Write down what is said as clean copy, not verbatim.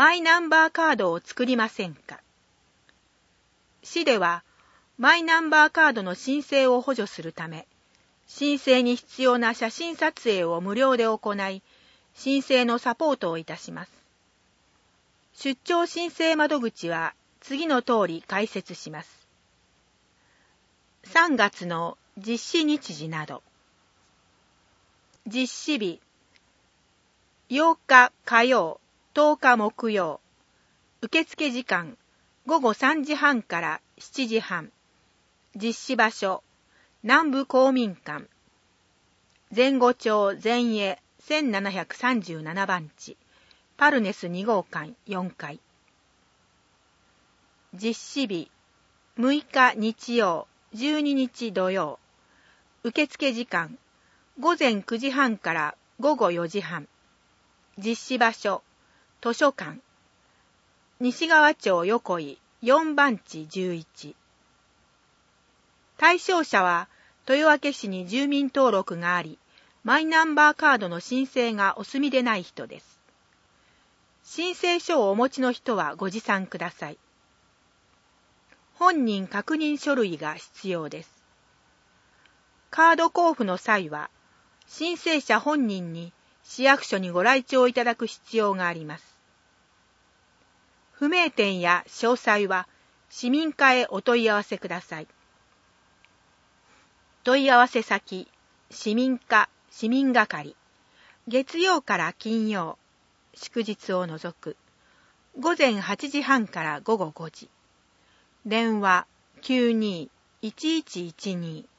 マイナンバーカードを作りませんか。市ではマイナンバーカードの申請を補助するため、申請に必要な写真撮影を無料で行い、申請のサポートをいたします。出張申請窓口は次の通り開設します。3月の実施日時など。実施日、8日火曜、10日木曜。受付時間、午後3時半から7時半。実施場所、南部公民館。前後町前衛1737番地。パルネス2号館4階。実施日、6日日曜、12日土曜。受付時間、午前9時半から午後4時半。実施場所、図書館。西川町横井4番地11。対象者は、豊明市に住民登録があり、マイナンバーカードの申請がお済みでない人です。申請書をお持ちの人はご持参ください。本人確認書類が必要です。カード交付の際は、申請者本人に市役所にご来庁いただく必要があります。不明点や詳細は市民課へお問い合わせください。問い合わせ先、市民課、市民係。月曜から金曜、祝日を除く。午前8時半から午後5時。電話 92-1112